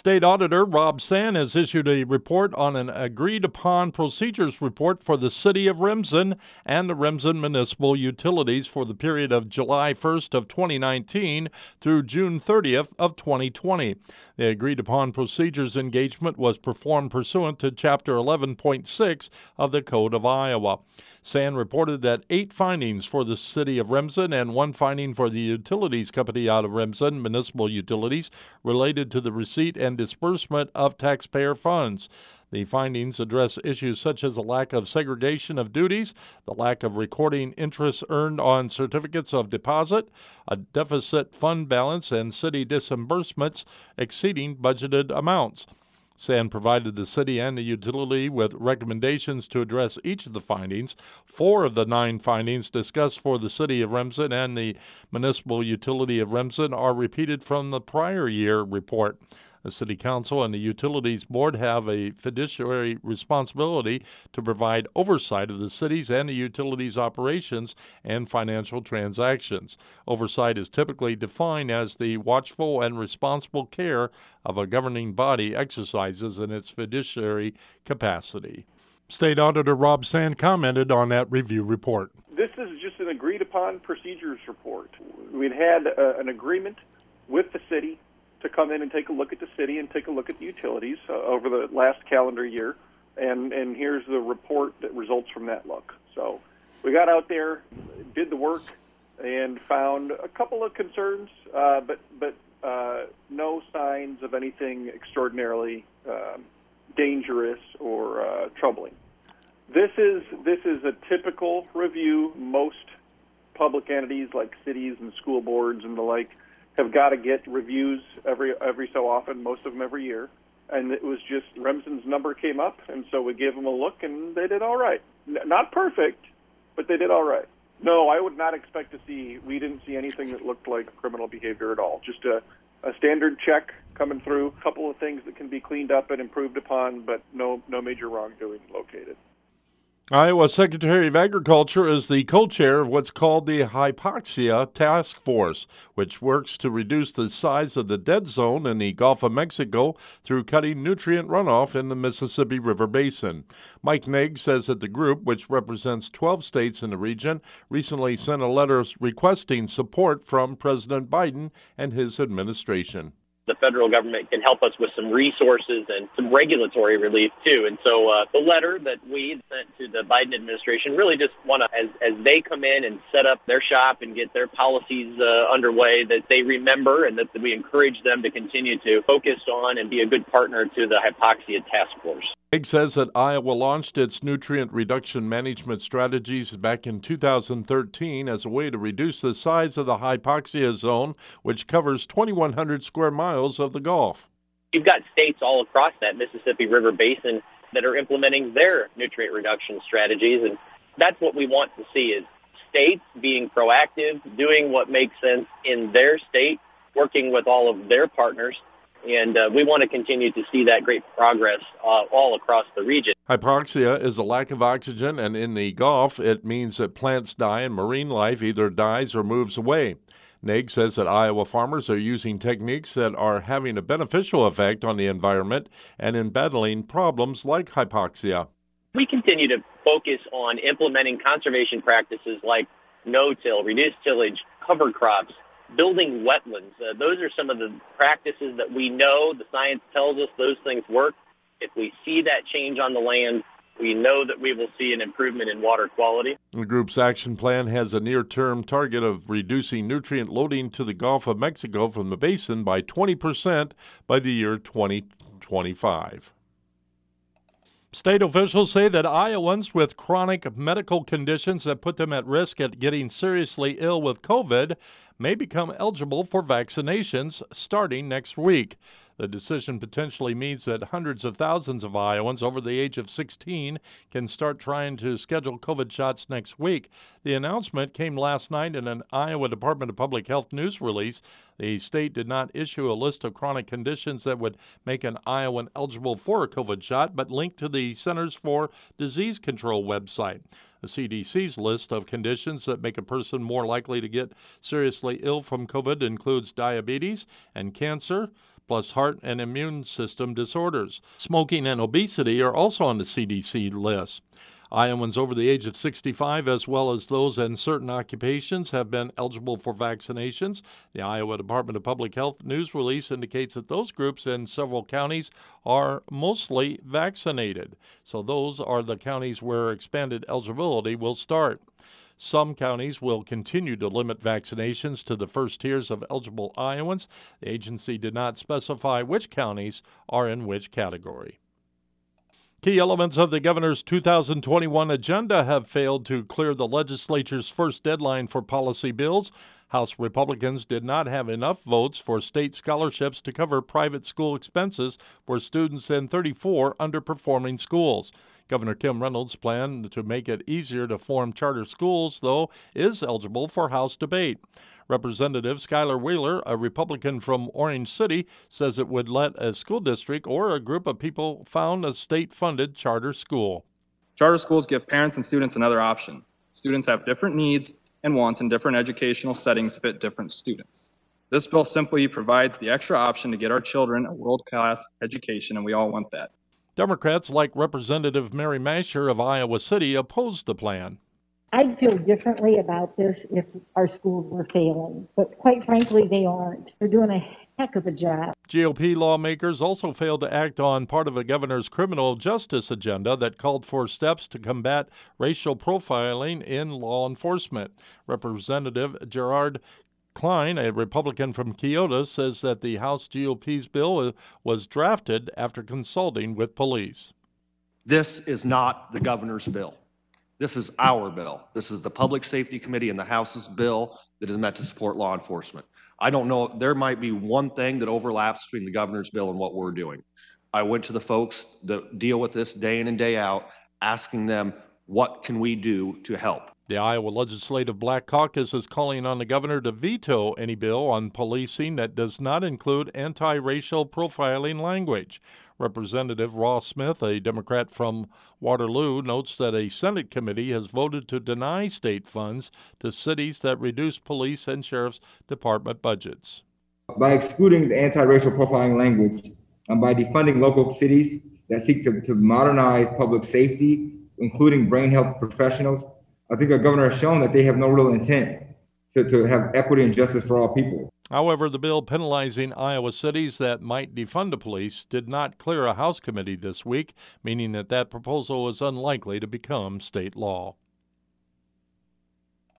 State Auditor Rob Sand has issued a report on an agreed-upon procedures report for the City of Remsen and the Remsen Municipal Utilities for the period of July 1st of 2019 through June 30th of 2020. The agreed-upon procedures engagement was performed pursuant to Chapter 11.6 of the Code of Iowa. Sand reported that 8 findings for the City of Remsen and 1 finding for the utilities company out of Remsen, Municipal Utilities, related to the receipt and disbursement of taxpayer funds. The findings address issues such as a lack of segregation of duties, the lack of recording interest earned on certificates of deposit, a deficit fund balance, and city disbursements exceeding budgeted amounts. Sand provided the city and the utility with recommendations to address each of the findings. 4 of the 9 findings discussed for the City of Remsen and the Municipal Utility of Remsen are repeated from the prior year report. The City Council and the Utilities Board have a fiduciary responsibility to provide oversight of the city's and the utilities' operations and financial transactions. Oversight is typically defined as the watchful and responsible care of a governing body exercises in its fiduciary capacity. State Auditor Rob Sand commented on that review report. This is just an agreed-upon procedures report. We'd had an agreement with the city to come in and take a look at the city and take a look at the utilities over the last calendar year, and here's the report that results from that look. So we got out there, did the work, and found a couple of concerns, but no signs of anything extraordinarily dangerous or troubling. This is a typical review. Most public entities like cities and school boards and the like have got to get reviews every so often, most of them every year. And it was just Remsen's number came up, and so we gave them a look, and they did all right. Not perfect, but they did all right. No, I would not expect to see, we didn't see anything that looked like criminal behavior at all. Just a standard check coming through, a couple of things that can be cleaned up and improved upon, but no major wrongdoing located. Iowa Secretary of Agriculture is the co-chair of what's called the Hypoxia Task Force, which works to reduce the size of the dead zone in the Gulf of Mexico through cutting nutrient runoff in the Mississippi River Basin. Mike Naig says that the group, which represents 12 states in the region, recently sent a letter requesting support from President Biden and his administration. The federal government can help us with some resources and some regulatory relief, too. And so the letter that we sent to the Biden administration really just want to, as they come in and set up their shop and get their policies underway, that they remember and that we encourage them to continue to focus on and be a good partner to the Hypoxia Task Force. Naig says that Iowa launched its nutrient reduction management strategies back in 2013 as a way to reduce the size of the hypoxia zone, which covers 2,100 square miles of the Gulf. You've got states all across that Mississippi River Basin that are implementing their nutrient reduction strategies, and that's what we want to see is states being proactive, doing what makes sense in their state, working with all of their partners. And we want to continue to see that great progress all across the region. Hypoxia is a lack of oxygen, and in the Gulf, it means that plants die and marine life either dies or moves away. Naig says that Iowa farmers are using techniques that are having a beneficial effect on the environment and in battling problems like hypoxia. We continue to focus on implementing conservation practices like no-till, reduced tillage, cover crops, building wetlands. Those are some of the practices that we know, the science tells us those things work. If we see that change on the land, we know that we will see an improvement in water quality. The group's action plan has a near-term target of reducing nutrient loading to the Gulf of Mexico from the basin by 20% by the year 2025. State officials say that Iowans with chronic medical conditions that put them at risk at getting seriously ill with COVID may become eligible for vaccinations starting next week. The decision potentially means that hundreds of thousands of Iowans over the age of 16 can start trying to schedule COVID shots next week. The announcement came last night in an Iowa Department of Public Health news release. The state did not issue a list of chronic conditions that would make an Iowan eligible for a COVID shot, but linked to the Centers for Disease Control website. The CDC's list of conditions that make a person more likely to get seriously ill from COVID includes diabetes and cancer, plus heart and immune system disorders. Smoking and obesity are also on the CDC list. Iowans over the age of 65, as well as those in certain occupations, have been eligible for vaccinations. The Iowa Department of Public Health news release indicates that those groups in several counties are mostly vaccinated. So those are the counties where expanded eligibility will start. Some counties will continue to limit vaccinations to the first tiers of eligible Iowans. The agency did not specify which counties are in which category. Key elements of the governor's 2021 agenda have failed to clear the legislature's first deadline for policy bills. House Republicans did not have enough votes for state scholarships to cover private school expenses for students in 34 underperforming schools. Governor Kim Reynolds' plan to make it easier to form charter schools, though, is eligible for House debate. Representative Skylar Wheeler, a Republican from Orange City, says it would let a school district or a group of people found a state-funded charter school. Charter schools give parents and students another option. Students have different needs and wants, and different educational settings fit different students. This bill simply provides the extra option to get our children a world-class education, and we all want that. Democrats, like Representative Mary Masher of Iowa City, opposed the plan. I'd feel differently about this if our schools were failing, but quite frankly, they aren't. They're doing a heck of a job. GOP lawmakers also failed to act on part of the governor's criminal justice agenda that called for steps to combat racial profiling in law enforcement. Representative Gerard Klein, a Republican from Keota, says that the House GOP's bill was drafted after consulting with police. This is not the governor's bill. This is our bill. This is the Public Safety Committee and the House's bill that is meant to support law enforcement. I don't know, there might be one thing that overlaps between the governor's bill and what we're doing. I went to the folks that deal with this day in and day out, asking them, what can we do to help? The Iowa Legislative Black Caucus is calling on the governor to veto any bill on policing that does not include anti-racial profiling language. Representative Ross Smith, a Democrat from Waterloo, notes that a Senate committee has voted to deny state funds to cities that reduce police and sheriff's department budgets. By excluding the anti-racial profiling language and by defunding local cities that seek to modernize public safety, including brain health professionals, I think our governor has shown that they have no real intent to have equity and justice for all people. However, the bill penalizing Iowa cities that might defund the police did not clear a House committee this week, meaning that proposal is unlikely to become state law.